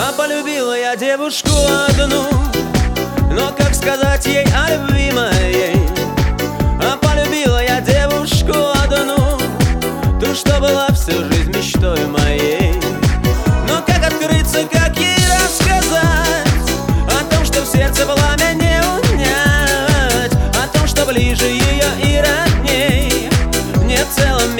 А полюбила я девушку одну, но как сказать ей о любви моей? А полюбила я девушку одну, ту, что была всю жизнь мечтой моей. Но как открыться, как ей рассказать о том, что в сердце пламя не унять, о том, что ближе ее и родней нет в целом